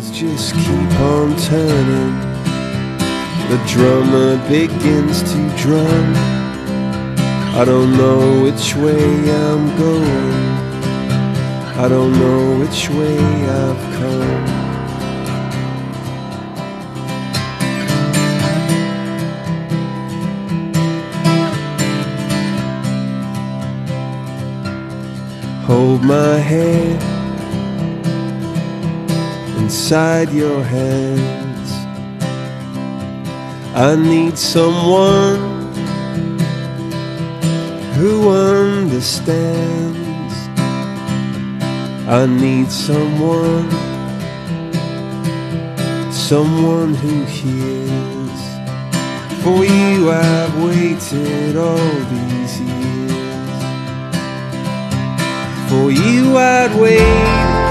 wheels just keep on turning. The drummer begins to drum. I don't know which way I'm going. I don't know which way I've come. Hold my hand inside your hands. I need someone who understands. I need someone, someone who hears. For you I've waited all these years. For you I'd wait